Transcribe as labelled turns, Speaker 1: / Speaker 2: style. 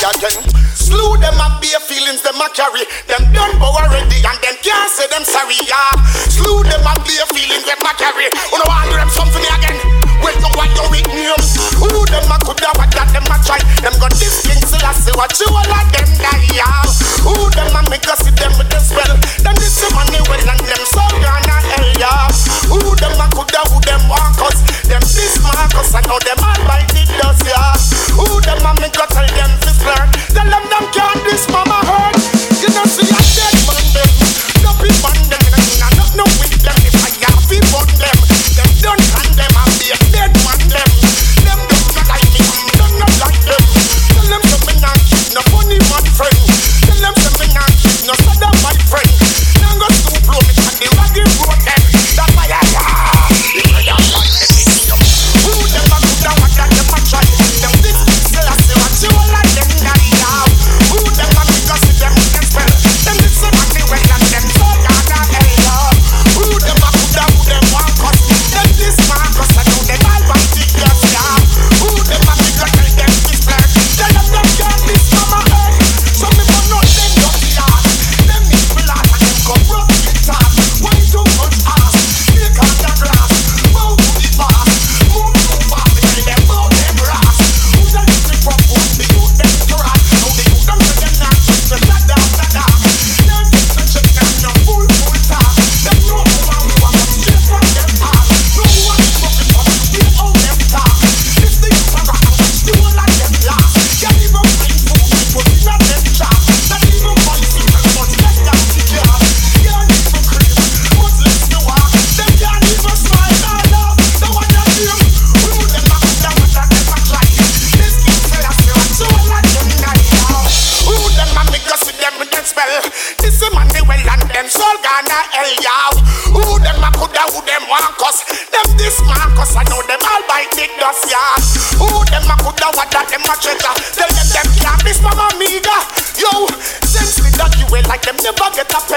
Speaker 1: again. Slew them and bare feelings them a carry. Them done bow already and them can't say them sorry, yeah. Slew them and bare feelings them a carry. You know I do them something again. Well, you want your weakness. Who them a coulda what that them a try. Them got this thing till I say what you all of them die, yeah. Who them a make us see them with the spell. Them this the money well and them so gonna hell, yeah. Who them a coulda who them want us. Them this Marcus I know them all by the dust, yeah. Who them a make us tell them this flirt. Tell them can't this mama hurt. You know see a dead man them. No people on them. No with them. If I have people on them. Them don't condemn and be a dead man them. Them don't not like me. Don't not like them. Tell them something not keep no funny man friend. Tell them something not keep no sada my friend. Now go to blow me and the raggy road them. That fire the prayer like them. Who them a good and what that them a try. Them this still I say what you all like them die out. Who them a because if them can spell. Them this the money well and them so gonna hell up. Who them a good and who them want cause. Them this Marcus I know them all by the gas, yeah. Who them a because tell them this plan. Tell them can't this mama earth. Some people not them dirty ass. Them people ass and them come rough with talk. Why too much ass? Take out the grass. Bow to the pass. Move too fast. Tell them bow them ras. Who the little from food? The youth them trash. Now the youth them say them not check. Them not down the dark. Them take the check them no full talk. Them know how we want to straight from them heart. No one is fucking up. We all them talk. This the youth a rock and still like them last. Can't even find food. We put in a them job. Not even find secret but less than the car. Can't even creep. But less you walk. Them can't even smile or laugh. The one that them. Who them a good and what that them a try. This kid tell us you want to all of them die now. Who them a make us with them with them spell. This the money well and them soul gonna hell, yeah. Who them a coulda who them want cause. Them this Marcus I know them all by the dust, yeah. Who them a coulda what that them a treasure. Tell them can't miss mama amiga. Yo, sense me that you will like them never get a